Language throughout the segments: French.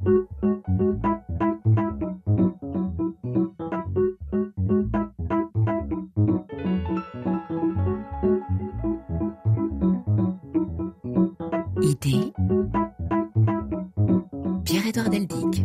Idée, Pierre-Édouard Deldic.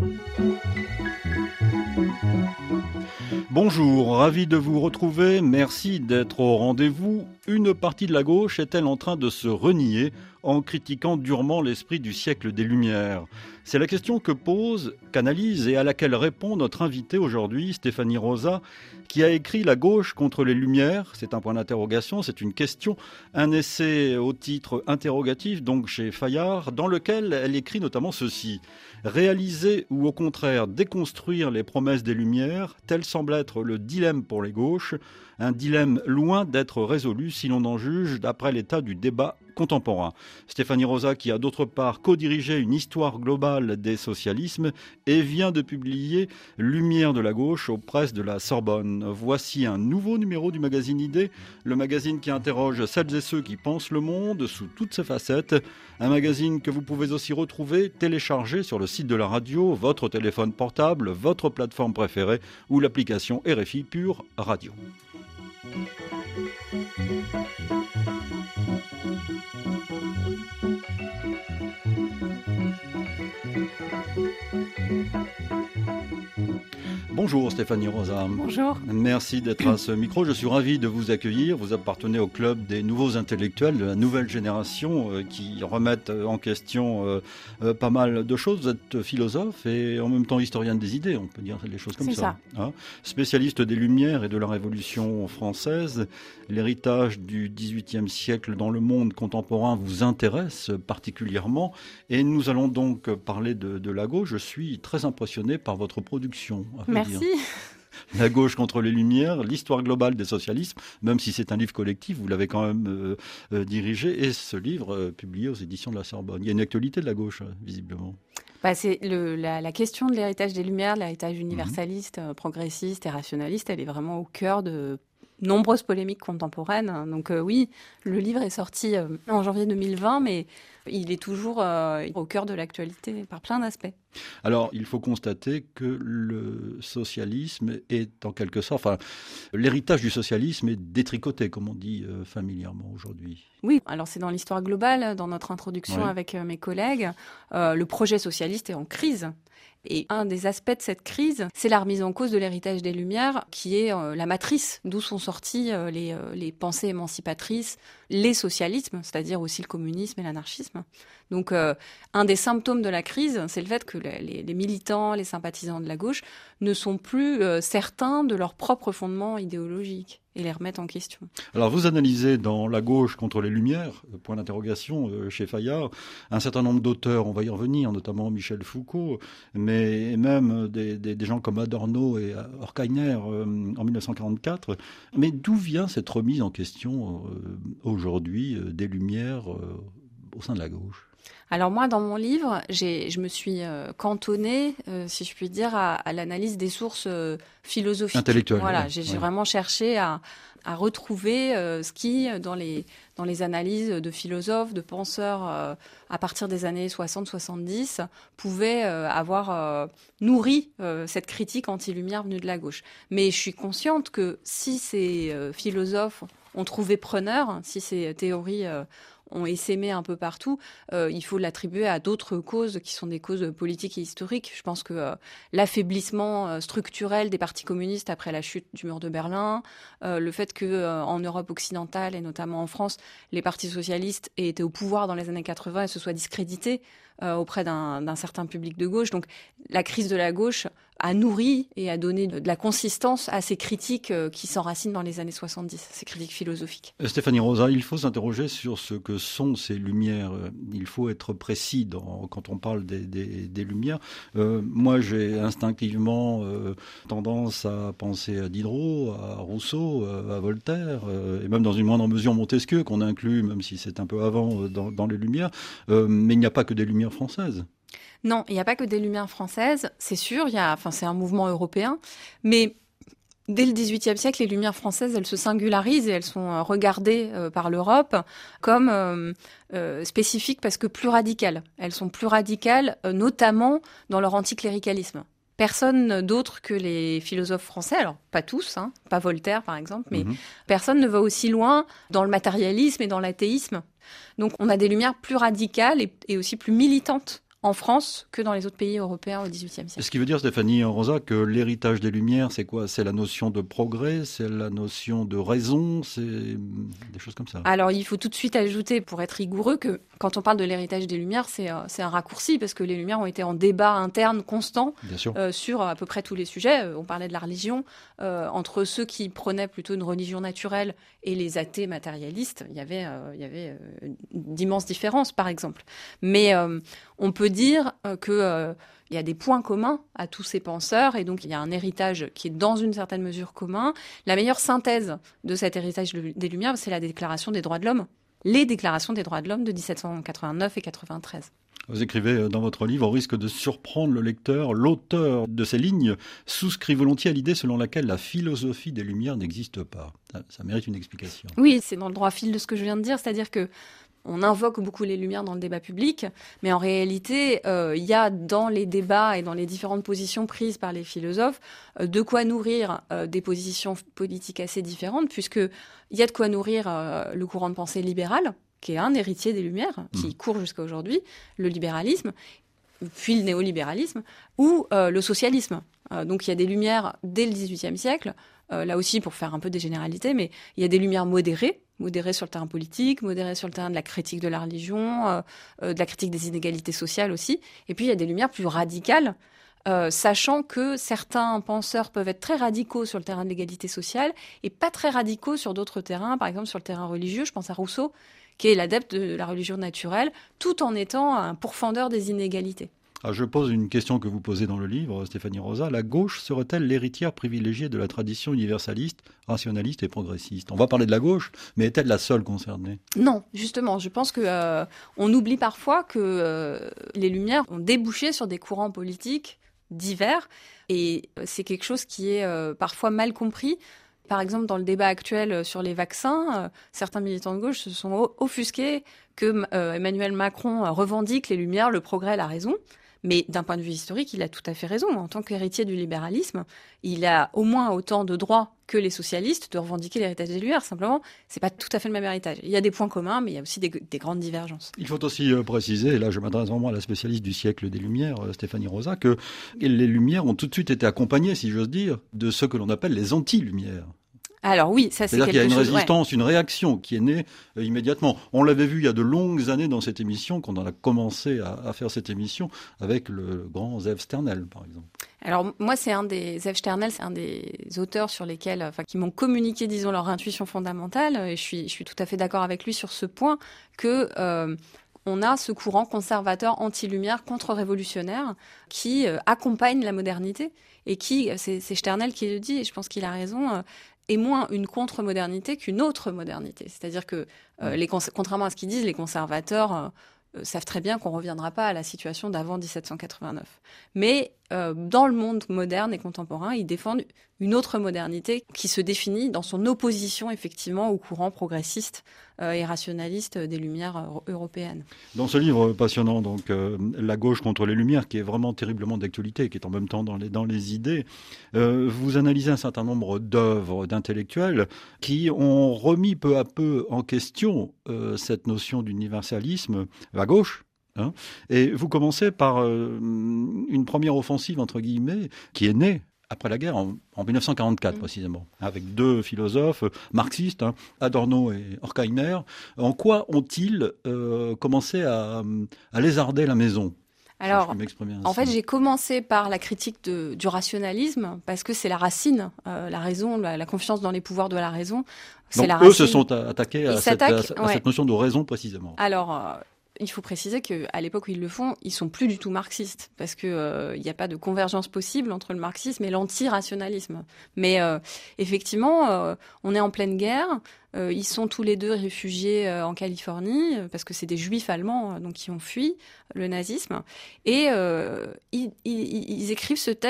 Bonjour, ravi de vous retrouver, merci d'être au rendez-vous. Une partie de la gauche est-elle en train de se renier en critiquant durement l'esprit du siècle des Lumières ? C'est la question que pose, qu'analyse et à laquelle répond notre invitée aujourd'hui, Stéphanie Rosa, qui a écrit La gauche contre les Lumières. C'est un point d'interrogation, c'est une question, un essai au titre interrogatif, donc chez Fayard, dans lequel elle écrit notamment ceci. Réaliser ou au contraire déconstruire les promesses des Lumières, tel semble être le dilemme pour les gauches, un dilemme loin d'être résolu si l'on en juge d'après l'état du débat contemporain. Stéphanie Rosa, qui a d'autre part co-dirigé une histoire globale des socialismes et vient de publier Lumière de la gauche aux presses de la Sorbonne. Voici un nouveau numéro du magazine Idée, le magazine qui interroge celles et ceux qui pensent le monde sous toutes ses facettes. Un magazine que vous pouvez aussi retrouver téléchargé sur le site de la radio, votre téléphone portable, votre plateforme préférée ou l'application RFI Pure Radio. Bonjour Stéphanie Rosa. Bonjour. Merci d'être à ce micro. Je suis ravi de vous accueillir. Vous appartenez au club des nouveaux intellectuels de la nouvelle génération qui remettent en question pas mal de choses. Vous êtes philosophe et en même temps historienne des idées, on peut dire les choses comme C'est ça. Hein, spécialiste des Lumières et de la Révolution française, l'héritage du XVIIIe siècle dans le monde contemporain vous intéresse particulièrement. Et nous allons donc parler de la gauche. Je suis très impressionné par votre production. Merci. La gauche contre les Lumières, l'histoire globale des socialismes, même si c'est un livre collectif, vous l'avez quand même dirigé, et ce livre publié aux éditions de la Sorbonne. Il y a une actualité de la gauche, visiblement. C'est la question de l'héritage des Lumières, de l'héritage universaliste, progressiste et rationaliste, elle est vraiment au cœur de nombreuses polémiques contemporaines. Donc oui, le livre est sorti en janvier 2020, mais il est toujours au cœur de l'actualité par plein d'aspects. Alors, il faut constater que le socialisme est en quelque sorte, l'héritage du socialisme est détricoté, comme on dit familièrement aujourd'hui. Oui, alors c'est dans l'histoire globale, dans notre introduction avec mes collègues, le projet socialiste est en crise. Et un des aspects de cette crise, c'est la remise en cause de l'héritage des Lumières, qui est la matrice d'où sont sorties les pensées émancipatrices, les socialismes, c'est-à-dire aussi le communisme et l'anarchisme. Donc un des symptômes de la crise, c'est le fait que les militants, les sympathisants de la gauche ne sont plus certains de leur propre fondement idéologique et les remettent en question. Alors vous analysez dans La gauche contre les Lumières, point d'interrogation chez Fayard, un certain nombre d'auteurs, on va y revenir, notamment Michel Foucault, mais même des gens comme Adorno et Horkheimer en 1944. Mais d'où vient cette remise en question aujourd'hui des Lumières au sein de la gauche ? Alors moi, dans mon livre, je me suis cantonnée, si je puis dire, à l'analyse des sources philosophiques. Intellectuelles. Voilà, j'ai vraiment cherché à retrouver ce qui, dans les analyses de philosophes, de penseurs, à partir des années 60-70, pouvait avoir nourri cette critique anti-lumière venue de la gauche. Mais je suis consciente que si ces philosophes ont trouvé preneur, si ces théories ont essaimé un peu partout, il faut l'attribuer à d'autres causes qui sont des causes politiques et historiques. Je pense que l'affaiblissement structurel des partis communistes après la chute du mur de Berlin, le fait que en Europe occidentale et notamment en France, les partis socialistes aient été au pouvoir dans les années 80 et se soient discrédités auprès d'un certain public de gauche. Donc la crise de la gauche a nourri et a donné de la consistance à ces critiques qui s'enracinent dans les années 70, ces critiques philosophiques. Stéphanie Rosa, il faut s'interroger sur ce que sont ces lumières. Il faut être précis quand on parle des lumières. Moi, j'ai instinctivement tendance à penser à Diderot, à Rousseau, à Voltaire, et même dans une moindre mesure Montesquieu, qu'on inclut, même si c'est un peu avant, dans les lumières. Mais il n'y a pas que des lumières françaises. Non, il n'y a pas que des lumières françaises, c'est sûr, c'est un mouvement européen, mais Dès le XVIIIe siècle, les Lumières françaises, elles se singularisent et elles sont regardées par l'Europe comme spécifiques parce que plus radicales. Elles sont plus radicales, notamment dans leur anticléricalisme. Personne d'autre que les philosophes français, alors pas tous, pas Voltaire par exemple, mais personne ne va aussi loin dans le matérialisme et dans l'athéisme. Donc on a des lumières plus radicales et aussi plus militantes en France que dans les autres pays européens au XVIIIe siècle. Ce qui veut dire, Stéphanie Rosa, que l'héritage des Lumières, c'est quoi ? C'est la notion de progrès, c'est la notion de raison, c'est des choses comme ça. Alors, il faut tout de suite ajouter, pour être rigoureux, que quand on parle de l'héritage des Lumières, c'est un raccourci, parce que les Lumières ont été en débat interne constant sur à peu près tous les sujets. On parlait de la religion. Entre ceux qui prônaient plutôt une religion naturelle et les athées matérialistes, il y avait d'immenses différences, par exemple. Mais on peut dire que il y a des points communs à tous ces penseurs et donc il y a un héritage qui est dans une certaine mesure commun. La meilleure synthèse de cet héritage des Lumières, c'est la Déclaration des droits de l'homme, les déclarations des droits de l'homme de 1789 et 93. Vous écrivez dans votre livre, au risque de surprendre le lecteur, l'auteur de ces lignes souscrit volontiers à l'idée selon laquelle la philosophie des Lumières n'existe pas. Ça mérite une explication. Oui, c'est dans le droit fil de ce que je viens de dire, c'est-à-dire que on invoque beaucoup les Lumières dans le débat public, mais en réalité, il y a dans les débats et dans les différentes positions prises par les philosophes de quoi nourrir des positions politiques assez différentes, puisqu'il y a de quoi nourrir le courant de pensée libéral, qui est un héritier des Lumières, qui court jusqu'à aujourd'hui, le libéralisme, puis le néolibéralisme, ou le socialisme. Donc il y a des Lumières dès le XVIIIe siècle, là aussi pour faire un peu des généralités, mais il y a des Lumières modérées sur le terrain politique, modérées sur le terrain de la critique de la religion, de la critique des inégalités sociales aussi. Et puis il y a des Lumières plus radicales, sachant que certains penseurs peuvent être très radicaux sur le terrain de l'égalité sociale et pas très radicaux sur d'autres terrains, par exemple sur le terrain religieux, je pense à Rousseau, qui est l'adepte de la religion naturelle, tout en étant un pourfendeur des inégalités. Alors je pose une question que vous posez dans le livre, Stéphanie Rosa. La gauche serait-elle l'héritière privilégiée de la tradition universaliste, rationaliste et progressiste ? On va parler de la gauche, mais est-elle la seule concernée ? Non, justement. Je pense que on oublie parfois que les Lumières ont débouché sur des courants politiques divers, et c'est quelque chose qui est parfois mal compris. Par exemple, dans le débat actuel sur les vaccins, certains militants de gauche se sont offusqués que Emmanuel Macron revendique les Lumières, le progrès, la raison. Mais d'un point de vue historique, il a tout à fait raison. En tant qu'héritier du libéralisme, il a au moins autant de droits que les socialistes de revendiquer l'héritage des Lumières. Simplement, c'est pas tout à fait le même héritage. Il y a des points communs, mais il y a aussi des grandes divergences. Il faut aussi préciser, et là je m'adresse vraiment à la spécialiste du siècle des Lumières, Stéphanie Rosa, que les Lumières ont tout de suite été accompagnées, si j'ose dire, de ce que l'on appelle les anti-Lumières. Alors oui, ça c'est quelque chose... C'est-à-dire qu'il y a une résistance, une réaction qui est née immédiatement. On l'avait vu il y a de longues années dans cette émission, quand on a commencé à faire cette émission, avec le grand Zev Sternel, par exemple. Alors moi, Zev Sternel, c'est un des auteurs sur lesquels, qui m'ont communiqué, disons, leur intuition fondamentale, et je suis tout à fait d'accord avec lui sur ce point, que... on a ce courant conservateur anti-lumière, contre-révolutionnaire, qui accompagne la modernité, et qui, c'est Sternel qui le dit, et je pense qu'il a raison, est moins une contre-modernité qu'une autre modernité. C'est-à-dire que, contrairement à ce qu'ils disent, les conservateurs savent très bien qu'on ne reviendra pas à la situation d'avant 1789. Mais dans le monde moderne et contemporain, ils défendent une autre modernité qui se définit dans son opposition effectivement au courant progressiste et rationaliste des Lumières européennes. Dans ce livre passionnant, donc La gauche contre les Lumières, qui est vraiment terriblement d'actualité, qui est en même temps dans les idées, vous analysez un certain nombre d'œuvres d'intellectuels qui ont remis peu à peu en question cette notion d'universalisme à gauche. Et vous commencez par une première offensive, entre guillemets, qui est née après la guerre, en 1944 précisément, avec deux philosophes marxistes, Adorno et Horkheimer. En quoi ont-ils commencé à lézarder la maison ? Alors, en fait, j'ai commencé par la critique du rationalisme, parce que c'est la racine, la raison, la confiance dans les pouvoirs de la raison. Donc, la eux racine. se sont attaqués à cette notion de raison précisément. Alors... il faut préciser qu'à l'époque où ils le font, ils sont plus du tout marxistes, parce que il n'y a pas de convergence possible entre le marxisme et l'anti-rationalisme. Mais effectivement, on est en pleine guerre. Ils sont tous les deux réfugiés en Californie, parce que c'est des juifs allemands donc qui ont fui le nazisme. Et ils écrivent ce texte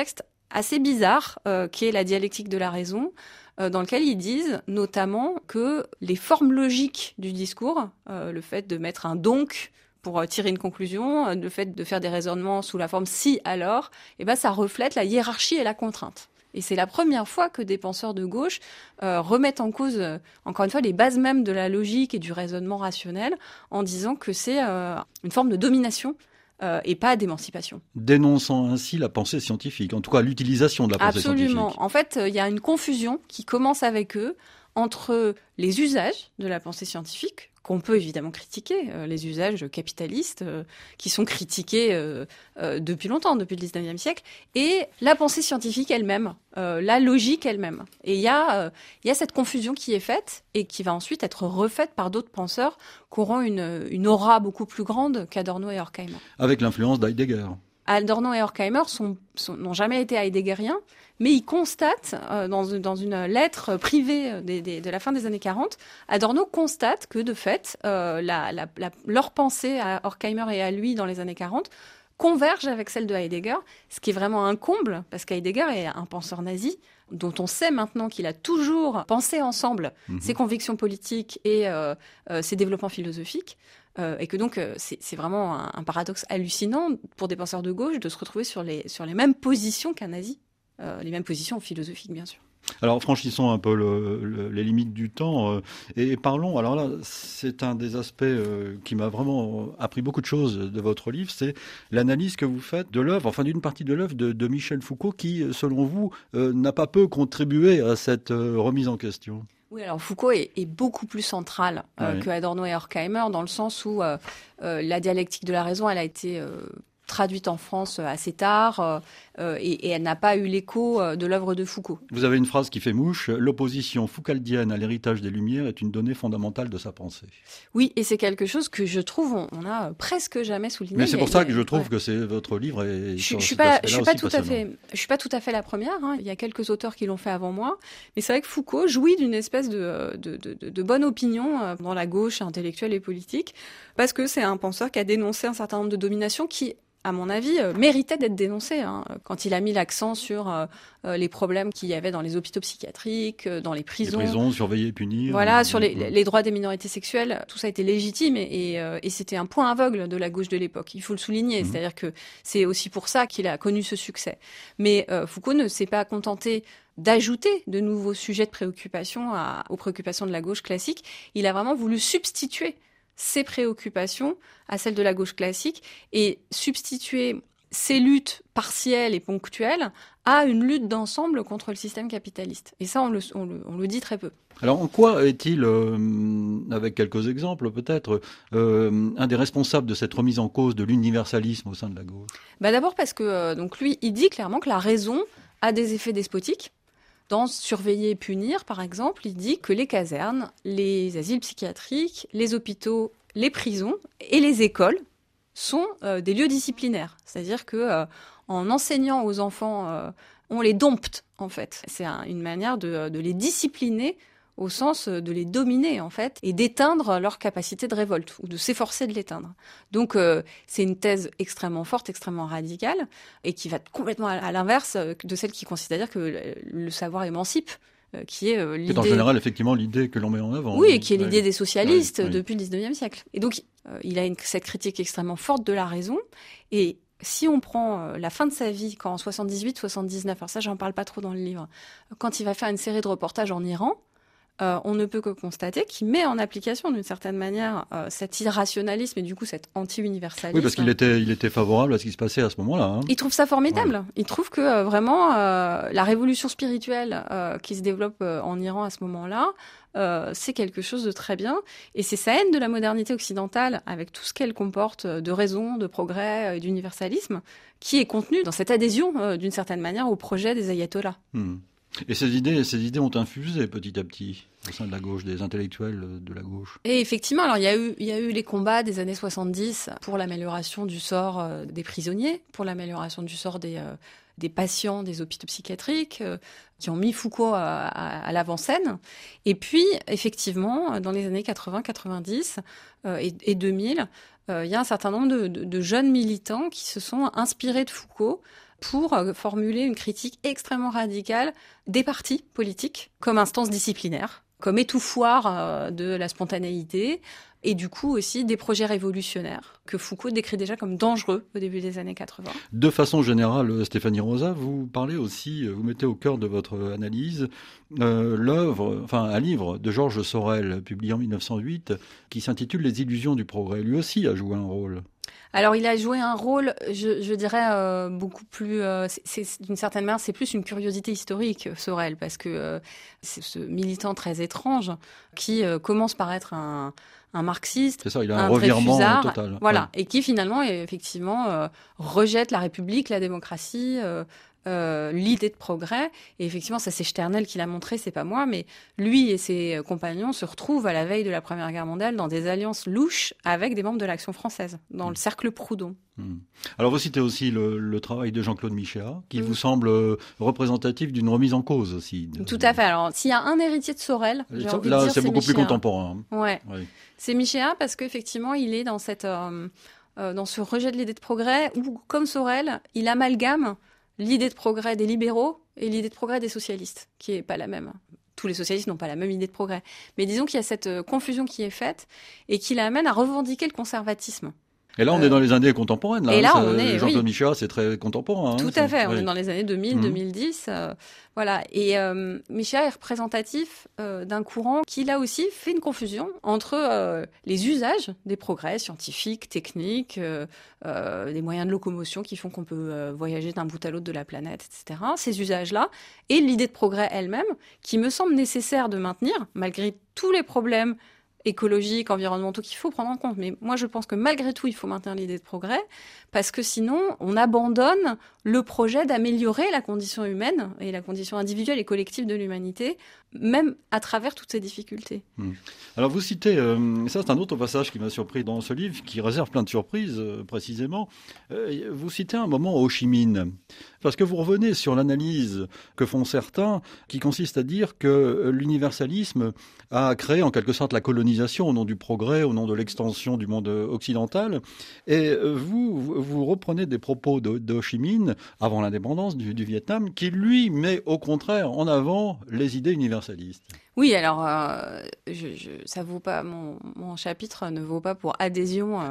assez bizarre, qui est la dialectique de la raison, dans lequel ils disent notamment que les formes logiques du discours, le fait de mettre un donc pour tirer une conclusion, le fait de faire des raisonnements sous la forme si alors, ça reflète la hiérarchie et la contrainte. Et c'est la première fois que des penseurs de gauche remettent en cause, encore une fois, les bases mêmes de la logique et du raisonnement rationnel, en disant que c'est une forme de domination et pas d'émancipation. Dénonçant ainsi la pensée scientifique, en tout cas l'utilisation de la pensée scientifique. Absolument. En fait, il y a une confusion qui commence avec eux entre les usages de la pensée scientifique, qu'on peut évidemment critiquer, les usages capitalistes qui sont critiqués depuis longtemps, depuis le 19e siècle, et la pensée scientifique elle-même, la logique elle-même. Et il y a cette confusion qui est faite et qui va ensuite être refaite par d'autres penseurs qui auront une aura beaucoup plus grande qu'Adorno et Horkheimer. Avec l'influence d'Heidegger. Adorno et Horkheimer n'ont jamais été heideggerien, mais ils constatent, dans une lettre privée de la fin des années 40, Adorno constate que, de fait, leur pensée à Horkheimer et à lui dans les années 40 converge avec celle de Heidegger, ce qui est vraiment un comble, parce qu'Heidegger est un penseur nazi, dont on sait maintenant qu'il a toujours pensé ensemble ses convictions politiques et ses développements philosophiques. Et que donc, c'est vraiment un paradoxe hallucinant pour des penseurs de gauche de se retrouver sur les mêmes positions qu'un nazi, les mêmes positions philosophiques, bien sûr. Alors, franchissons un peu les limites du temps et parlons. Alors là, c'est un des aspects qui m'a vraiment appris beaucoup de choses de votre livre, c'est l'analyse que vous faites de l'œuvre, enfin d'une partie de l'œuvre de Michel Foucault qui, selon vous, n'a pas peu contribué à cette remise en question. Oui, alors Foucault est beaucoup plus central que Adorno et Horkheimer, dans le sens où la dialectique de la raison, elle a été traduite en France assez tard et elle n'a pas eu l'écho de l'œuvre de Foucault. Vous avez une phrase qui fait mouche, l'opposition foucaldienne à l'héritage des Lumières est une donnée fondamentale de sa pensée. Oui, et c'est quelque chose que je trouve on a presque jamais souligné. Mais c'est pour ça que je trouve que votre livre est je suis pas tout à fait la première, hein. Il y a quelques auteurs qui l'ont fait avant moi, mais c'est vrai que Foucault jouit d'une espèce de bonne opinion dans la gauche intellectuelle et politique, parce que c'est un penseur qui a dénoncé un certain nombre de dominations qui, à mon avis, méritait d'être dénoncé, hein, quand il a mis l'accent sur les problèmes qu'il y avait dans les hôpitaux psychiatriques, dans les prisons. Les prisons, surveiller et punir. Voilà, sur les droits des minorités sexuelles, tout ça a été légitime et c'était un point aveugle de la gauche de l'époque. Il faut le souligner, c'est-à-dire que c'est aussi pour ça qu'il a connu ce succès. Mais Foucault ne s'est pas contenté d'ajouter de nouveaux sujets de préoccupation aux préoccupations de la gauche classique. Il a vraiment voulu substituer ses préoccupations à celles de la gauche classique et substituer ces luttes partielles et ponctuelles à une lutte d'ensemble contre le système capitaliste. Et ça, on le dit très peu. Alors, en quoi est-il, avec quelques exemples peut-être, un des responsables de cette remise en cause de l'universalisme au sein de la gauche ? D'abord parce que donc lui, il dit clairement que la raison a des effets despotiques. Dans Surveiller et punir, par exemple, il dit que les casernes, les asiles psychiatriques, les hôpitaux, les prisons et les écoles sont des lieux disciplinaires. C'est-à-dire que en enseignant aux enfants, on les dompte, en fait. C'est une manière de les discipliner au sens de les dominer, en fait, et d'éteindre leur capacité de révolte, ou de s'efforcer de l'éteindre. Donc, c'est une thèse extrêmement forte, extrêmement radicale, et qui va complètement à l'inverse de celle qui considère que le savoir émancipe, qui est l'idée... C'est en général, effectivement, l'idée que l'on met en avant. Oui, et qui est l'idée des socialistes depuis le 19e siècle. Et donc, il a cette critique extrêmement forte de la raison, et si on prend la fin de sa vie, quand en 78-79, alors ça, j'en parle pas trop dans le livre, quand il va faire une série de reportages en Iran, on ne peut que constater qu'il met en application d'une certaine manière cet irrationalisme et du coup cet anti-universalisme. Oui, parce qu'il était favorable à ce qui se passait à ce moment-là. Hein. Il trouve ça formidable. Ouais. Il trouve que vraiment la révolution spirituelle qui se développe en Iran à ce moment-là, c'est quelque chose de très bien. Et c'est sa haine de la modernité occidentale, avec tout ce qu'elle comporte de raison, de progrès et d'universalisme, qui est contenu dans cette adhésion d'une certaine manière au projet des ayatollahs. Et ces idées ont infusé petit à petit au sein de la gauche, des intellectuels de la gauche. Et effectivement, alors il y a eu les combats des années 70 pour l'amélioration du sort des prisonniers, pour l'amélioration du sort des patients des hôpitaux psychiatriques, qui ont mis Foucault à l'avant-scène. Et puis, effectivement, dans les années 80, 90 et 2000, il y a un certain nombre de jeunes militants qui se sont inspirés de Foucault pour formuler une critique extrêmement radicale des partis politiques comme instance disciplinaire, comme étouffoir de la spontanéité, et du coup aussi des projets révolutionnaires que Foucault décrit déjà comme dangereux au début des années 80. De façon générale, Stéphanie Rosa, vous parlez aussi, vous mettez au cœur de votre analyse un livre de Georges Sorel, publié en 1908, qui s'intitule « Les illusions du progrès ». Lui aussi a joué un rôle. Alors, il a joué un rôle, je dirais, beaucoup plus... d'une certaine manière, c'est plus une curiosité historique, Sorel, parce que c'est ce militant très étrange qui commence par être un marxiste, c'est ça, il a un revirement total. Voilà, ouais. Et qui finalement, effectivement, rejette la République, la démocratie... l'idée de progrès, et effectivement ça c'est Sternel qui l'a montré, c'est pas moi, mais lui et ses compagnons se retrouvent à la veille de la Première Guerre mondiale dans des alliances louches avec des membres de l'Action française, dans le cercle Proudhon. Alors vous citez aussi le travail de Jean-Claude Michéa, qui vous semble représentatif d'une remise en cause aussi. Tout à fait, alors s'il y a un héritier de Sorel, j'ai envie de dire c'est beaucoup Michéa. plus contemporain. Ouais. C'est Michéa parce qu'effectivement il est dans dans ce rejet de l'idée de progrès, où comme Sorel, il amalgame l'idée de progrès des libéraux et l'idée de progrès des socialistes, qui n'est pas la même. Tous les socialistes n'ont pas la même idée de progrès. Mais disons qu'il y a cette confusion qui est faite et qui l'amène à revendiquer le conservatisme. Et là, on est dans les années contemporaines. Là, et là, on est, Jean-Claude Michéa, c'est très contemporain. Tout à fait. On est dans les années 2000, 2010. Voilà. Et Michéa est représentatif d'un courant qui, là aussi, fait une confusion entre les usages des progrès scientifiques, techniques, des moyens de locomotion qui font qu'on peut voyager d'un bout à l'autre de la planète, etc. Ces usages-là, et l'idée de progrès elle-même, qui me semble nécessaire de maintenir, malgré tous les problèmes écologiques, environnementaux qu'il faut prendre en compte. Mais moi, je pense que malgré tout, il faut maintenir l'idée de progrès, parce que sinon, on abandonne le projet d'améliorer la condition humaine et la condition individuelle et collective de l'humanité, même à travers toutes ces difficultés. Alors vous citez, ça c'est un autre passage qui m'a surpris dans ce livre, qui réserve plein de surprises précisément, vous citez un moment Ho Chi Minh, parce que vous revenez sur l'analyse que font certains, qui consiste à dire que l'universalisme a créé en quelque sorte la colonisation au nom du progrès, au nom de l'extension du monde occidental, et vous reprenez des propos de Ho Chi Minh, avant l'indépendance du Vietnam, qui lui met au contraire en avant les idées universalistes. Oui, alors, ça vaut pas, mon chapitre ne vaut pas pour adhésion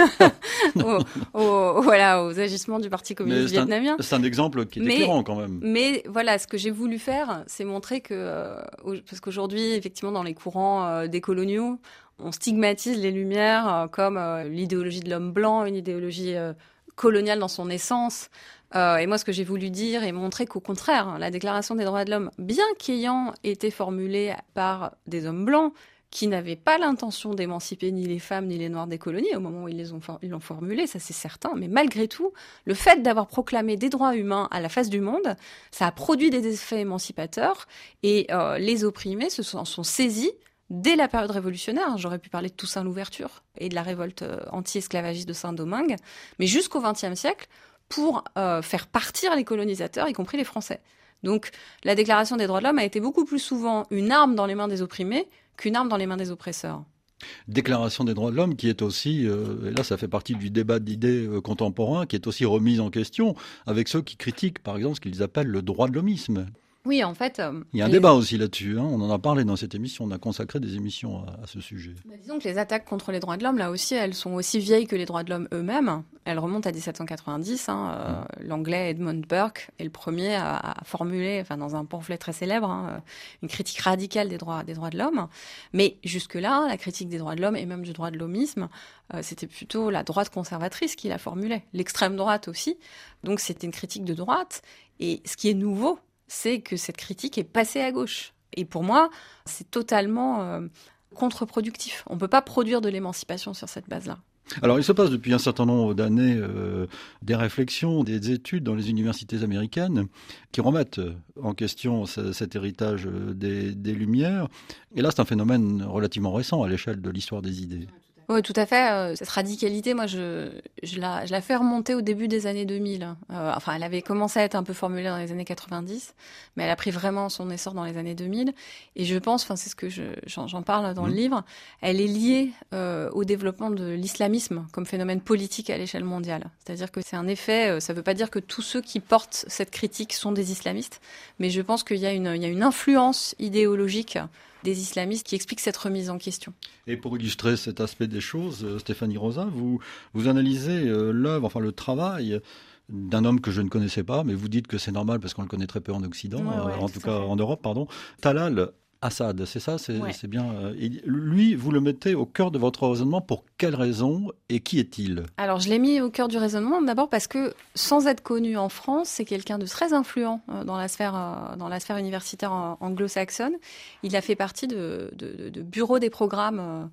aux agissements du Parti communiste vietnamien. C'est un exemple qui est éclairant quand même. Mais voilà, ce que j'ai voulu faire, c'est montrer que, parce qu'aujourd'hui, effectivement, dans les courants décoloniaux, on stigmatise les Lumières comme l'idéologie de l'homme blanc, une idéologie coloniale dans son essence. Et moi, ce que j'ai voulu dire et montrer qu'au contraire, la Déclaration des droits de l'homme, bien qu'ayant été formulée par des hommes blancs qui n'avaient pas l'intention d'émanciper ni les femmes ni les Noirs des colonies au moment où ils l'ont formulée, ça c'est certain, mais malgré tout, le fait d'avoir proclamé des droits humains à la face du monde, ça a produit des effets émancipateurs et les opprimés se sont saisis dès la période révolutionnaire. J'aurais pu parler de Toussaint Louverture et de la révolte anti-esclavagiste de Saint-Domingue, mais jusqu'au XXe siècle, pour faire partir les colonisateurs, y compris les Français. Donc la Déclaration des droits de l'homme a été beaucoup plus souvent une arme dans les mains des opprimés qu'une arme dans les mains des oppresseurs. Déclaration des droits de l'homme qui est aussi, et là ça fait partie du débat d'idées contemporain, qui est aussi remise en question avec ceux qui critiquent par exemple ce qu'ils appellent le droit de l'homisme. Oui, en fait... il y a un débat aussi là-dessus, on en a parlé dans cette émission, on a consacré des émissions à ce sujet. Disons que les attaques contre les droits de l'homme, là aussi, elles sont aussi vieilles que les droits de l'homme eux-mêmes. Elles remontent à 1790. L'anglais Edmund Burke est le premier à formuler, dans un pamphlet très célèbre, une critique radicale des droits de l'homme. Mais jusque-là, la critique des droits de l'homme et même du droit de l'homisme, c'était plutôt la droite conservatrice qui la formulait, l'extrême droite aussi. Donc c'était une critique de droite. Et ce qui est nouveau, c'est que cette critique est passée à gauche. Et pour moi, c'est totalement contre-productif. On ne peut pas produire de l'émancipation sur cette base-là. Alors, il se passe depuis un certain nombre d'années des réflexions, des études dans les universités américaines qui remettent en question cet héritage des Lumières. Et là, c'est un phénomène relativement récent à l'échelle de l'histoire des idées. Oui, tout à fait. Cette radicalité, moi, je la fais remonter au début des années 2000. Enfin, elle avait commencé à être un peu formulée dans les années 90, mais elle a pris vraiment son essor dans les années 2000. Et je pense, enfin, c'est ce que j'en parle dans le livre, elle est liée au développement de l'islamisme comme phénomène politique à l'échelle mondiale. C'est-à-dire que c'est un effet, ça ne veut pas dire que tous ceux qui portent cette critique sont des islamistes, mais je pense qu'il y a une influence idéologique des islamistes qui expliquent cette remise en question. Et pour illustrer cet aspect des choses, Stéphanie Rosa, vous analysez l'œuvre, enfin le travail d'un homme que je ne connaissais pas, mais vous dites que c'est normal parce qu'on le connaît très peu en Occident, en tout cas en Europe, pardon. Talal Assad, c'est ça, c'est bien. Lui, vous le mettez au cœur de votre raisonnement. Pour quelle raison et qui est-il ? Alors, je l'ai mis au cœur du raisonnement d'abord parce que, sans être connu en France, c'est quelqu'un de très influent dans la sphère universitaire anglo-saxonne. Il a fait partie de bureaux des programmes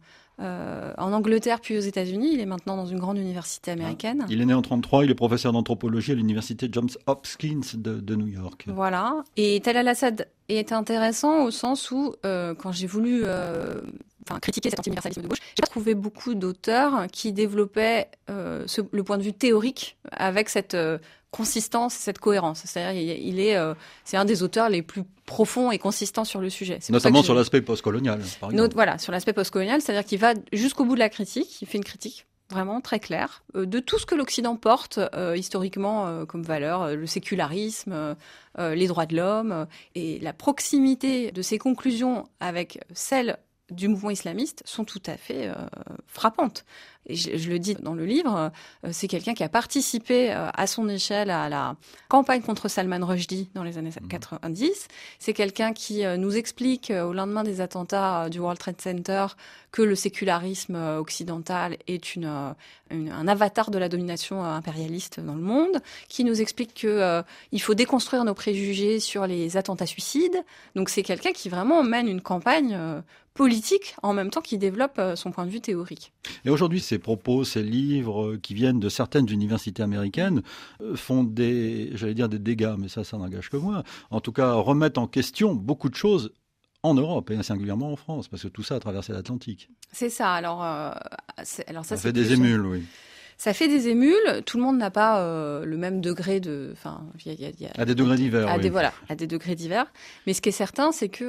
en Angleterre puis aux États-Unis. Il est maintenant dans une grande université américaine. Il est né en 1933, il est professeur d'anthropologie à l'université Johns Hopkins de New York. Voilà. Et Talal Assad est intéressant au sens où, quand j'ai voulu critiquer cet anti-universalisme de gauche, j'ai pas trouvé beaucoup d'auteurs qui développaient le point de vue théorique avec cette consistance et cette cohérence. C'est-à-dire, c'est un des auteurs les plus profonds et consistants sur le sujet. Notamment sur l'aspect postcolonial, par exemple. Voilà, sur l'aspect postcolonial, c'est-à-dire qu'il va jusqu'au bout de la critique, il fait une critique vraiment très claire de tout ce que l'Occident porte historiquement comme valeur, le sécularisme, les droits de l'homme, et la proximité de ses conclusions avec celles du mouvement islamiste sont tout à fait frappantes. Et je le dis dans le livre, c'est quelqu'un qui a participé à son échelle à la campagne contre Salman Rushdie dans les années 90. C'est quelqu'un qui nous explique au lendemain des attentats du World Trade Center que le sécularisme occidental est un avatar de la domination impérialiste dans le monde, qui nous explique que il faut déconstruire nos préjugés sur les attentats suicides. Donc c'est quelqu'un qui vraiment mène une campagne politique en même temps qu'il développe son point de vue théorique. Et aujourd'hui, ces propos, ces livres qui viennent de certaines universités américaines font des dégâts, mais ça n'engage que moi. En tout cas, remettent en question beaucoup de choses en Europe et singulièrement en France, parce que tout ça a traversé l'Atlantique. C'est ça. Alors ça fait des émules, oui. Ça fait des émules. Tout le monde n'a pas le même degré de. Enfin, à des degrés divers. À des degrés divers. Mais ce qui est certain, c'est que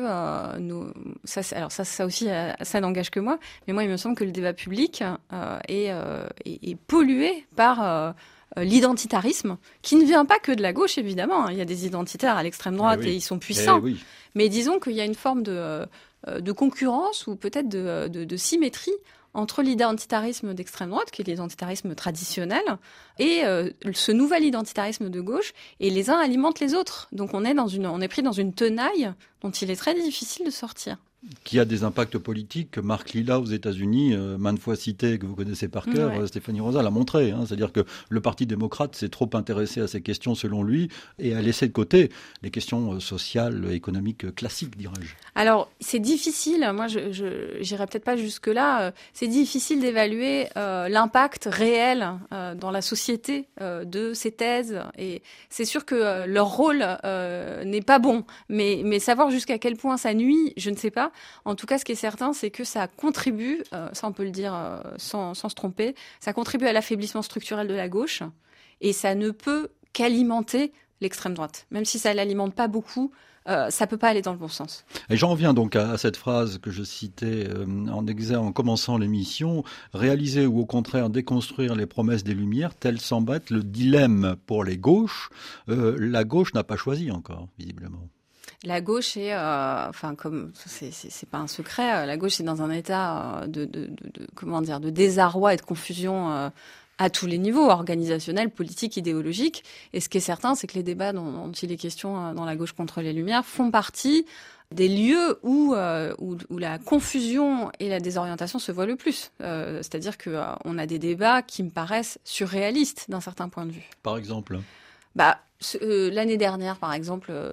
ça aussi, ça n'engage que moi. Mais moi, il me semble que le débat public est pollué par l'identitarisme, qui ne vient pas que de la gauche, évidemment. Il y a des identitaires à l'extrême droite et ils sont puissants. Mais disons qu'il y a une forme de concurrence ou peut-être de symétrie entre l'identitarisme d'extrême droite, qui est l'identitarisme traditionnel, et ce nouvel identitarisme de gauche, et les uns alimentent les autres. Donc on est pris dans une tenaille dont il est très difficile de sortir. Qui a des impacts politiques. Marc Lilla aux États-Unis, maintes fois cité, que vous connaissez par cœur, Stéphanie Rosa l'a montré. C'est-à-dire que le Parti démocrate s'est trop intéressé à ces questions, selon lui, et a laissé de côté les questions sociales, économiques classiques, dirais-je. Alors, c'est difficile, moi je n'irai peut-être pas jusque-là, c'est difficile d'évaluer l'impact réel dans la société de ces thèses. Et c'est sûr que leur rôle n'est pas bon, mais savoir jusqu'à quel point ça nuit, je ne sais pas. En tout cas, ce qui est certain, c'est que ça contribue, ça on peut le dire sans se tromper, ça contribue à l'affaiblissement structurel de la gauche, et ça ne peut qu'alimenter l'extrême droite. Même si ça ne l'alimente pas beaucoup, ça peut pas aller dans le bon sens. Et j'en reviens donc à cette phrase que je citais en commençant l'émission. Réaliser ou au contraire déconstruire les promesses des Lumières, tel semble être le dilemme pour les gauches. La gauche n'a pas choisi encore, visiblement. La gauche est, comme c'est pas un secret, la gauche est dans un état de désarroi et de confusion à tous les niveaux, organisationnels, politiques, idéologiques. Et ce qui est certain, c'est que les débats dont il est question dans la gauche contre les Lumières font partie des lieux où la confusion et la désorientation se voient le plus. C'est-à-dire que on a des débats qui me paraissent surréalistes d'un certain point de vue. Par exemple ? L'année dernière, par exemple,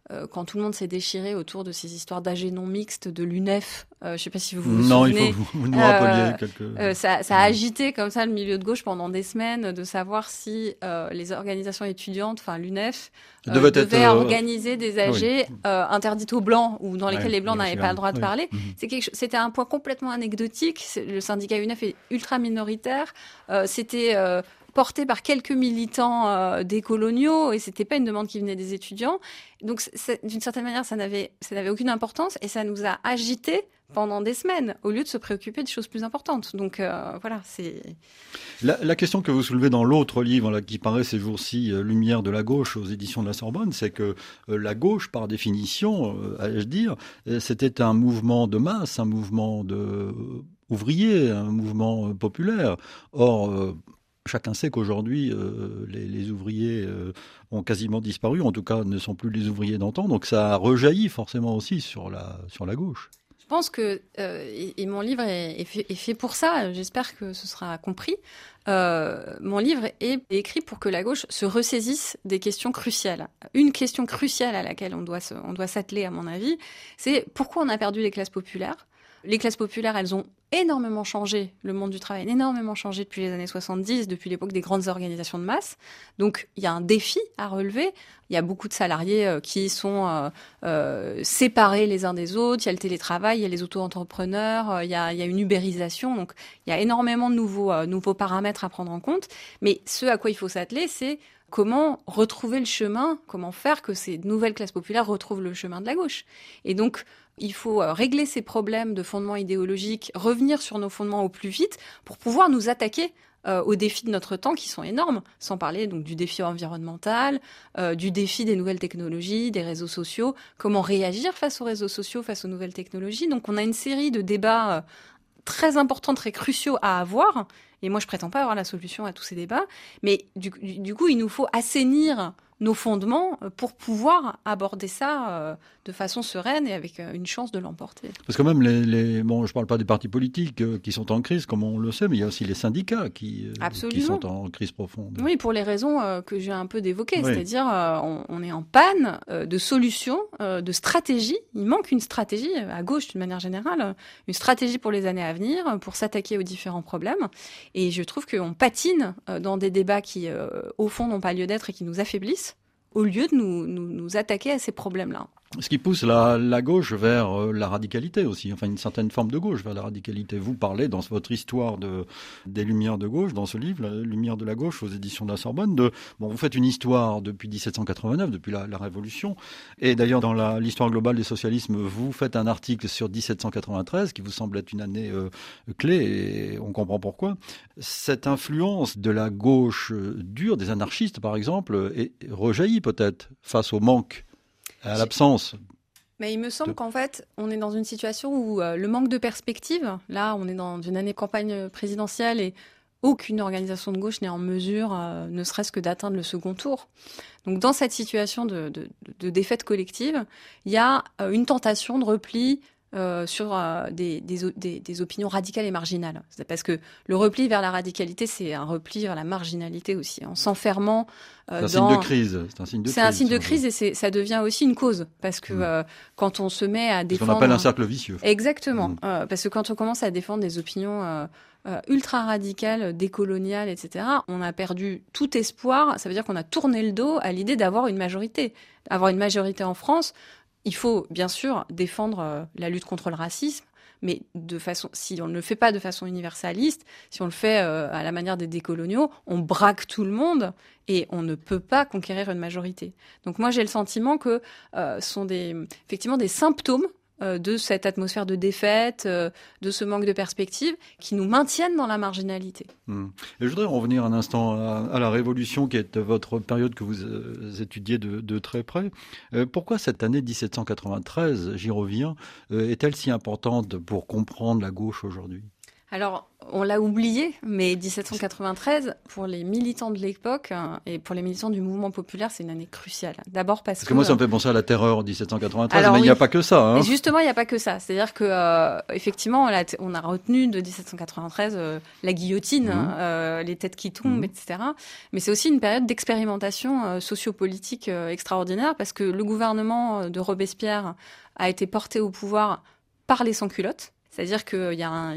quand tout le monde s'est déchiré autour de ces histoires d'AG non mixtes de l'UNEF. Je ne sais pas si vous vous souvenez. Non, il faut que vous nous rappeliez quelques... ça a agité comme ça le milieu de gauche pendant des semaines de savoir si les organisations étudiantes, enfin l'UNEF, devaient organiser des AG interdites aux Blancs ou dans lesquelles les Blancs n'avaient pas le droit de parler. C'était un point complètement anecdotique. Le syndicat UNEF est ultra minoritaire. C'était... porté par quelques militants décoloniaux, et c'était pas une demande qui venait des étudiants. Donc, d'une certaine manière, ça n'avait aucune importance, et ça nous a agités pendant des semaines, au lieu de se préoccuper de choses plus importantes. Donc, voilà, c'est... La question que vous soulevez dans l'autre livre, là, qui paraît ces jours-ci, Lumière de la gauche, aux éditions de la Sorbonne, c'est que la gauche, par définition, allais-je dire, c'était un mouvement de masse, un mouvement ouvrier, un mouvement populaire. Or... chacun sait qu'aujourd'hui, les ouvriers ont quasiment disparu, en tout cas ne sont plus les ouvriers d'antan, donc ça rejaillit forcément aussi sur la gauche. Je pense que, et mon livre est fait pour ça, j'espère que ce sera compris, mon livre est écrit pour que la gauche se ressaisisse des questions cruciales. Une question cruciale à laquelle on doit s'atteler, à mon avis, c'est pourquoi on a perdu les classes populaires. Les classes populaires, elles ont énormément changé, le monde du travail a énormément changé depuis les années 70, depuis l'époque des grandes organisations de masse. Donc, il y a un défi à relever. Il y a beaucoup de salariés qui sont séparés les uns des autres. Il y a le télétravail, il y a les auto-entrepreneurs, il y a une ubérisation. Donc, il y a énormément de nouveaux paramètres à prendre en compte. Mais ce à quoi il faut s'atteler, c'est comment retrouver le chemin, comment faire que ces nouvelles classes populaires retrouvent le chemin de la gauche. Et donc, il faut régler ces problèmes de fondement idéologique, revenir sur nos fondements au plus vite pour pouvoir nous attaquer aux défis de notre temps qui sont énormes, sans parler donc du défi environnemental, du défi des nouvelles technologies, des réseaux sociaux, comment réagir face aux réseaux sociaux, face aux nouvelles technologies. Donc on a une série de débats très importants, très cruciaux à avoir, et moi je prétends pas avoir la solution à tous ces débats, mais du coup il nous faut assainir nos fondements pour pouvoir aborder ça de façon sereine et avec une chance de l'emporter. Parce que même bon, je ne parle pas des partis politiques qui sont en crise, comme on le sait, mais il y a aussi les syndicats qui sont en crise profonde. Oui, pour les raisons que j'ai un peu évoquées, c'est-à-dire on est en panne de solutions, de stratégies. Il manque une stratégie, à gauche d'une manière générale, une stratégie pour les années à venir, pour s'attaquer aux différents problèmes. Et je trouve qu'on patine dans des débats qui, au fond, n'ont pas lieu d'être et qui nous affaiblissent, au lieu de nous attaquer à ces problèmes-là. Ce qui pousse la gauche vers la radicalité aussi, enfin une certaine forme de gauche vers la radicalité. Vous parlez dans votre histoire des Lumières de gauche, dans ce livre, la Lumière de la gauche aux éditions de la Sorbonne, vous faites une histoire depuis 1789, depuis la Révolution, et d'ailleurs dans l'histoire globale des socialismes, vous faites un article sur 1793 qui vous semble être une année clé, et on comprend pourquoi. Cette influence de la gauche dure, des anarchistes par exemple, rejaillit peut-être face au manque, à l'absence. Mais il me semble qu'en fait, on est dans une situation où le manque de perspective, là, on est dans une année campagne présidentielle et aucune organisation de gauche n'est en mesure, ne serait-ce que d'atteindre le second tour. Donc, dans cette situation de défaite collective, il y a une tentation de repli sur des opinions radicales et marginales. C'est parce que le repli vers la radicalité, c'est un repli vers la marginalité aussi, en s'enfermant c'est un signe de crise. C'est un signe de crise et ça devient aussi une cause. Parce que quand on se met à défendre... Ce qu'on appelle un cercle vicieux. Exactement. Parce que quand on commence à défendre des opinions ultra-radicales, décoloniales, etc., on a perdu tout espoir. Ça veut dire qu'on a tourné le dos à l'idée d'avoir une majorité. Avoir une majorité en France... Il faut bien sûr défendre la lutte contre le racisme, mais si on ne le fait pas de façon universaliste, si on le fait à la manière des décoloniaux, on braque tout le monde et on ne peut pas conquérir une majorité. Donc moi j'ai le sentiment que sont effectivement des symptômes de cette atmosphère de défaite, de ce manque de perspective, qui nous maintiennent dans la marginalité. Et je voudrais revenir un instant à la Révolution, qui est votre période que vous étudiez de très près. Pourquoi cette année 1793, j'y reviens, est-elle si importante pour comprendre la gauche aujourd'hui ? Alors, on l'a oublié, mais 1793, pour les militants de l'époque et pour les militants du mouvement populaire, c'est une année cruciale. D'abord parce que moi, ça me fait penser à la terreur en 1793, alors, mais il oui. n'y a pas que ça. Hein. Et justement, il n'y a pas que ça. C'est-à-dire que, effectivement, on a retenu de 1793 la guillotine, les têtes qui tombent, etc. Mais c'est aussi une période d'expérimentation sociopolitique extraordinaire, parce que le gouvernement de Robespierre a été porté au pouvoir par les sans-culottes. C'est-à-dire qu'il y a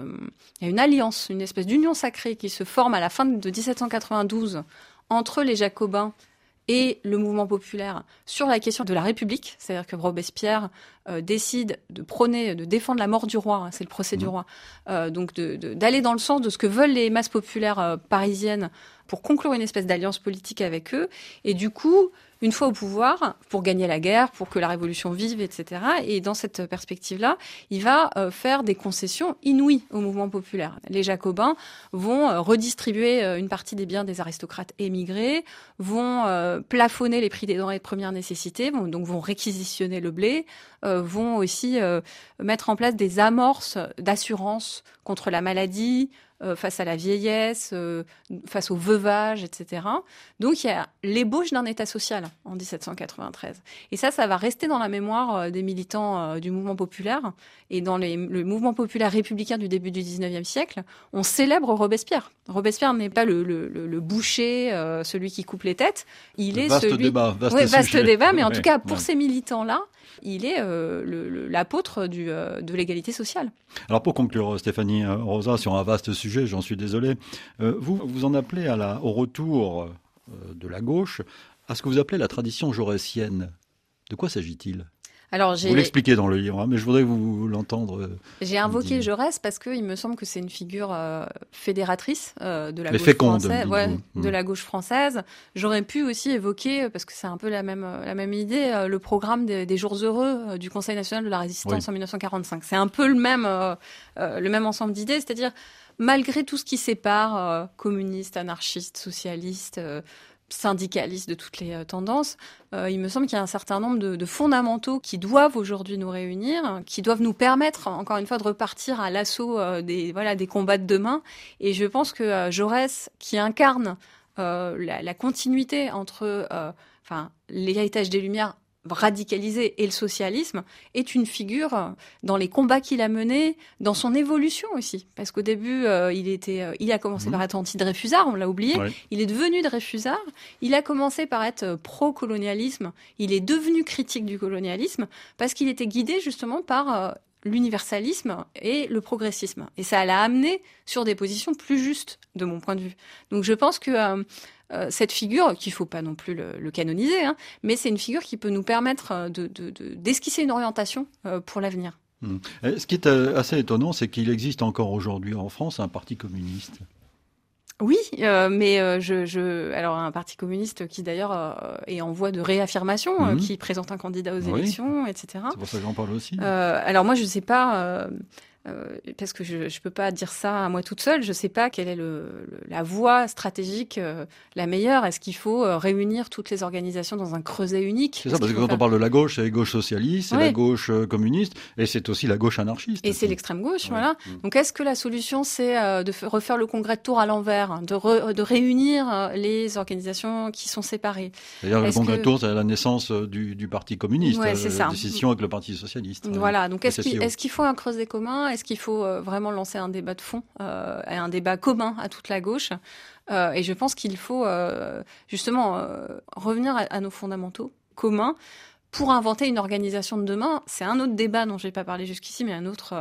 une alliance, une espèce d'union sacrée qui se forme à la fin de 1792 entre les Jacobins et le mouvement populaire sur la question de la République. C'est-à-dire que Robespierre décide de prôner, de défendre la mort du roi, c'est le procès du roi, donc d'aller dans le sens de ce que veulent les masses populaires parisiennes pour conclure une espèce d'alliance politique avec eux. Et du coup, une fois au pouvoir, pour gagner la guerre, pour que la révolution vive, etc. Et dans cette perspective-là, il va faire des concessions inouïes au mouvement populaire. Les Jacobins vont redistribuer une partie des biens des aristocrates émigrés, vont plafonner les prix des denrées de première nécessité, vont réquisitionner le blé, vont aussi mettre en place des amorces d'assurance contre la maladie, face à la vieillesse, face au veuvage, etc. Donc il y a l'ébauche d'un État social en 1793. Et ça va rester dans la mémoire des militants du mouvement populaire. Et dans le mouvement populaire républicain du début du 19e siècle, on célèbre Robespierre. Robespierre n'est pas le boucher, celui qui coupe les têtes. Il est vaste celui... débat, vaste débat, mais en tout cas, pour ouais. ces militants-là, il est l'apôtre de l'égalité sociale. Alors pour conclure, Stéphanie Rosa, sur un vaste sujet, j'en suis désolé, vous en appelez au retour de la gauche à ce que vous appelez la tradition jaurétienne. De quoi s'agit-il ? Alors, vous l'expliquez dans le livre, mais je voudrais vous l'entendre. J'ai invoqué Jaurès parce qu'il me semble que c'est une figure fédératrice de la gauche féconde, française. De la gauche française. J'aurais pu aussi évoquer, parce que c'est un peu la même idée, le programme des Jours heureux du Conseil national de la résistance en 1945. C'est un peu le même ensemble d'idées, c'est-à-dire malgré tout ce qui sépare communistes, anarchistes, socialistes, syndicalistes de toutes les tendances, il me semble qu'il y a un certain nombre de fondamentaux qui doivent aujourd'hui nous réunir, qui doivent nous permettre, encore une fois, de repartir à l'assaut des combats de demain. Et je pense que Jaurès, qui incarne la continuité entre l'héritage des Lumières radicalisé et le socialisme, est une figure dans les combats qu'il a menés, dans son évolution aussi. Parce qu'au début, il a commencé par être anti-Dreyfusard, on l'a oublié. Ouais. Il est devenu Dreyfusard. Il a commencé par être pro-colonialisme. Il est devenu critique du colonialisme parce qu'il était guidé justement par l'universalisme et le progressisme. Et ça l'a amené sur des positions plus justes, de mon point de vue. Donc je pense que cette figure, qu'il ne faut pas non plus le canoniser, mais c'est une figure qui peut nous permettre d'esquisser une orientation pour l'avenir. Ce qui est assez étonnant, c'est qu'il existe encore aujourd'hui en France un parti communiste. Oui, mais alors un parti communiste qui d'ailleurs est en voie de réaffirmation, qui présente un candidat aux élections, etc. C'est pour ça que j'en parle aussi. Alors moi, je ne sais pas... parce que je peux pas dire ça à moi toute seule, je sais pas quelle est la voie stratégique la meilleure. Est-ce qu'il faut réunir toutes les organisations dans un creuset unique ? C'est ça, parce que quand on parle de la gauche, c'est la gauche socialiste, c'est la gauche communiste, et c'est aussi la gauche anarchiste. Et c'est l'extrême gauche, voilà. Donc est-ce que la solution, c'est de refaire le congrès de Tours à l'envers, de réunir les organisations qui sont séparées ? D'ailleurs, le congrès de Tours, c'est la naissance du parti communiste, c'est ça. Décision avec le parti socialiste. Voilà, donc est-ce qu'il faut un creuset commun ? Est-ce qu'il faut vraiment lancer un débat de fond, et un débat commun à toute la gauche ? Et je pense qu'il faut justement revenir à nos fondamentaux communs pour inventer une organisation de demain. C'est un autre débat dont je n'ai pas parlé jusqu'ici, mais un autre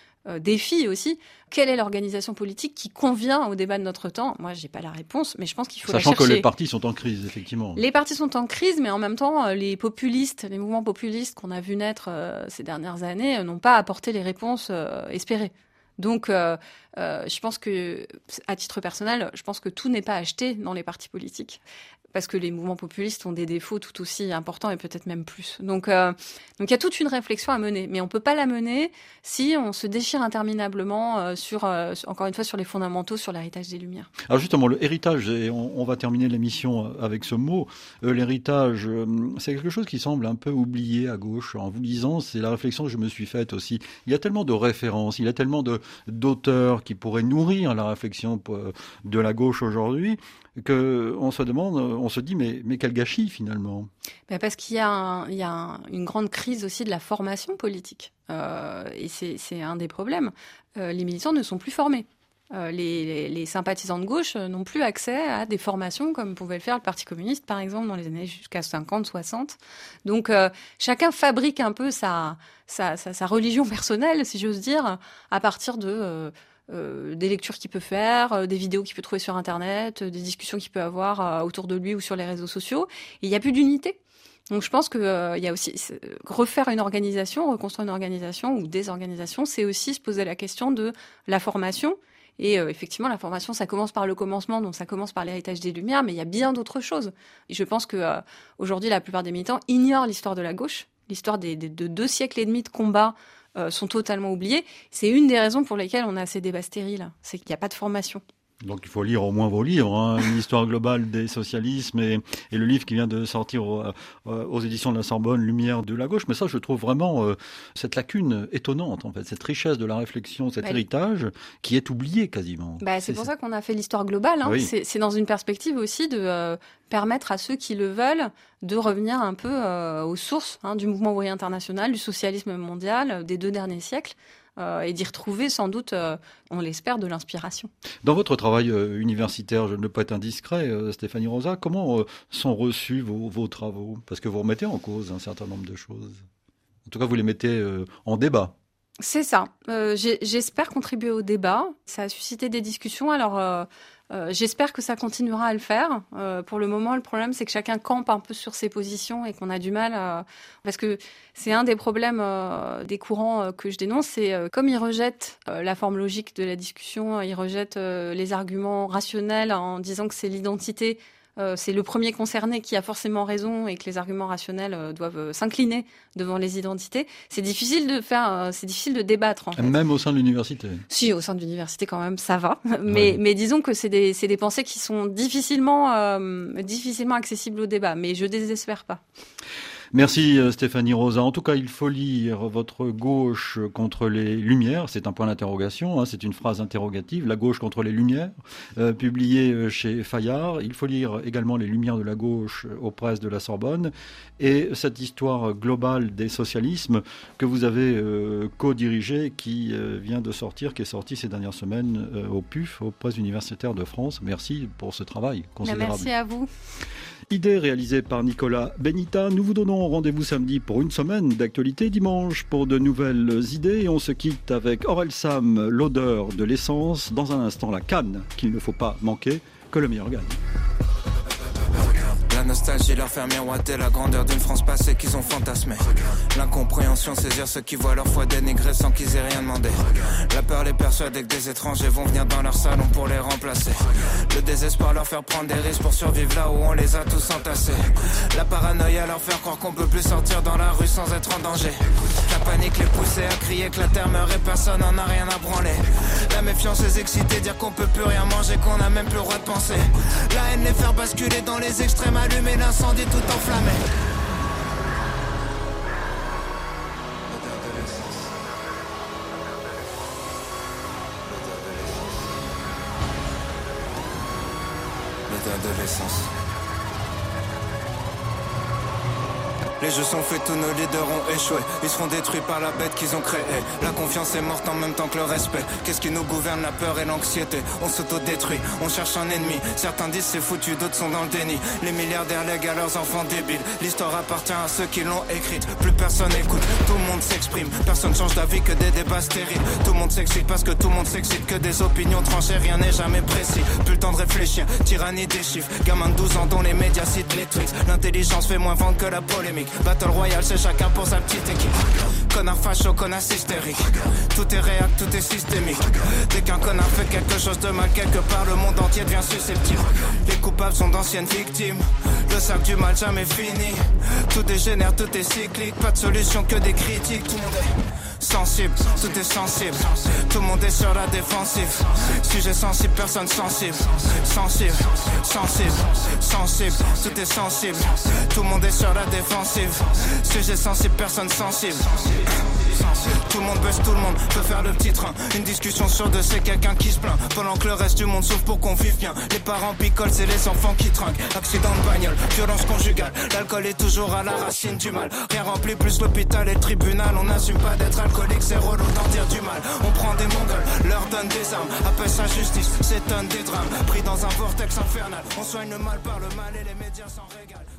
défi aussi. Quelle est l'organisation politique qui convient au débat de notre temps ? Moi, j'ai pas la réponse, mais je pense qu'il faut la chercher. Sachant que les partis sont en crise, effectivement. Les partis sont en crise, mais en même temps, les mouvements populistes qu'on a vu naître ces dernières années n'ont pas apporté les réponses espérées. Donc, je pense que, à titre personnel, je pense que tout n'est pas acheté dans les partis politiques. parce que les mouvements populistes ont des défauts tout aussi importants et peut-être même plus. Donc il y a toute une réflexion à mener, mais on peut pas la mener si on se déchire interminablement encore une fois, sur les fondamentaux, sur l'héritage des Lumières. Alors justement, le héritage, et on va terminer l'émission avec ce mot, l'héritage, c'est quelque chose qui semble un peu oublié à gauche. En vous lisant, c'est la réflexion que je me suis faite aussi. Il y a tellement de références, il y a tellement d'auteurs qui pourraient nourrir la réflexion de la gauche aujourd'hui, qu'on se demande, on se dit, mais quel gâchis finalement. Parce qu'il y a une grande crise aussi de la formation politique. Et c'est un des problèmes. Les militants ne sont plus formés. Les sympathisants de gauche n'ont plus accès à des formations comme pouvait le faire le Parti communiste, par exemple, dans les années jusqu'à 50, 60. Donc, chacun fabrique un peu sa religion personnelle, si j'ose dire, à partir des lectures qu'il peut faire, des vidéos qu'il peut trouver sur Internet, des discussions qu'il peut avoir autour de lui ou sur les réseaux sociaux. Et il n'y a plus d'unité. Donc je pense que il y a aussi refaire une organisation, reconstruire une organisation ou des organisations, c'est aussi se poser la question de la formation. Et effectivement, la formation, ça commence par le commencement, donc ça commence par l'héritage des Lumières, mais il y a bien d'autres choses. Et je pense que aujourd'hui, la plupart des militants ignorent l'histoire de la gauche, l'histoire de 2 siècles et demi de combat sont totalement oubliés. C'est une des raisons pour lesquelles on a ces débats stériles, c'est qu'il n'y a pas de formation. Donc il faut lire au moins vos livres, une histoire globale des socialismes et le livre qui vient de sortir aux éditions de la Sorbonne, Lumière de la gauche. Mais ça, je trouve vraiment cette lacune étonnante, en fait, cette richesse de la réflexion, cet héritage qui est oublié quasiment. C'est pour ça qu'on a fait l'histoire globale. Oui. C'est dans une perspective aussi de permettre à ceux qui le veulent de revenir un peu aux sources du mouvement ouvrier international, du socialisme mondial des 2 derniers siècles. Et d'y retrouver sans doute, on l'espère, de l'inspiration. Dans votre travail universitaire, je ne peux pas être indiscret, Stéphanie Rosa, comment sont reçus vos travaux ? Parce que vous remettez en cause un certain nombre de choses. En tout cas, vous les mettez en débat. C'est ça. J'espère contribuer au débat. Ça a suscité des discussions. Alors, j'espère que ça continuera à le faire. Pour le moment, le problème, c'est que chacun campe un peu sur ses positions et qu'on a du mal parce que c'est un des problèmes des courants que je dénonce. C'est comme ils rejettent la forme logique de la discussion, ils rejettent les arguments rationnels en disant que c'est l'identité. C'est le premier concerné qui a forcément raison et que les arguments rationnels doivent s'incliner devant les identités. C'est difficile de débattre, en fait. Même au sein de l'université. Si, au sein de l'université quand même, ça va. Mais disons que c'est des pensées qui sont difficilement accessibles au débat. Mais je désespère pas. Merci Stéphanie Rosa. En tout cas, il faut lire votre gauche contre les Lumières. C'est un point d'interrogation, c'est une phrase interrogative. La gauche contre les Lumières, publié chez Fayard. Il faut lire également Les Lumières de la gauche aux presses de la Sorbonne. Et cette histoire globale des socialismes que vous avez co-dirigée, qui vient de sortir, qui est sortie ces dernières semaines au PUF, aux presses universitaires de France. Merci pour ce travail considérable. Merci à vous. Idée réalisée par Nicolas Benita. Nous vous donnons rendez-vous samedi pour une semaine d'actualité, dimanche pour de nouvelles idées. Et on se quitte avec Aurel Sam, l'odeur de l'essence. Dans un instant, la canne qu'il ne faut pas manquer, que le meilleur gagne. La nostalgie leur fait miroiter la grandeur d'une France passée qu'ils ont fantasmée. L'incompréhension saisir ceux qui voient leur foi dénigrée sans qu'ils aient rien demandé. La peur les persuader que des étrangers vont venir dans leur salon pour les remplacer. Le désespoir leur faire prendre des risques pour survivre là où on les a tous entassés. La paranoïa leur faire croire qu'on peut plus sortir dans la rue sans être en danger. La panique les pousser à crier que la terre meurt et personne n'en a rien à branler. La méfiance les exciter, dire qu'on peut plus rien manger, qu'on a même plus le droit de penser. La haine les faire basculer dans les extrêmes, allumer l'incendie tout enflammé. L'odeur de l'essence. Les jeux sont faits, tous nos leaders ont échoué. Ils seront détruits par la bête qu'ils ont créée. La confiance est morte en même temps que le respect. Qu'est-ce qui nous gouverne? La peur et l'anxiété. On s'autodétruit, on cherche un ennemi. Certains disent c'est foutu, d'autres sont dans le déni. Les milliardaires lèguent à leurs enfants débiles. L'histoire appartient à ceux qui l'ont écrite. Plus personne écoute, tout le monde s'exprime. Personne change d'avis que des débats stériles. Tout le monde s'excite parce que tout le monde s'excite. Que des opinions tranchées, rien n'est jamais précis. Plus le temps de réfléchir, tyrannie des chiffres. Gamin de 12 ans dont les médias citent les tweets. L'intelligence fait moins vendre que la polémique. hystérique. Battle Royale, c'est chacun pour sa petite équipe. Connard facho, connard hystérique. Tout est réel, tout est systémique. Dès qu'un connard fait quelque chose de mal quelque part, le monde entier devient susceptible. Les coupables sont d'anciennes victimes. Le sac du mal jamais fini. Tout dégénère, tout est cyclique. Pas de solution que des critiques. Tout le monde est sensible, tout est sensible. Tout le monde est sur la défensive. Sujet sensible, personne sensible. Sensible, sensible, sensible. Tout est sensible. Tout le monde est sur la défensive. Sujet sensible, personne sensible. Tout le monde baisse, tout le monde peut faire le petit train. Une discussion sur deux, c'est quelqu'un qui se plaint. Pendant que le reste du monde souffre pour qu'on vive bien. Les parents picolent, c'est les enfants qui trinquent. Accident de bagnole, violence conjugale. L'alcool est toujours à la racine du mal. Rien rempli plus l'hôpital et le tribunal. On n'assume pas d'être alcoolique, c'est relou d'en dire du mal. On prend des mongols, leur donne des armes. Appelle ça justice, s'étonne des drames. Pris dans un vortex infernal. On soigne le mal par le mal et les médias s'en régalent.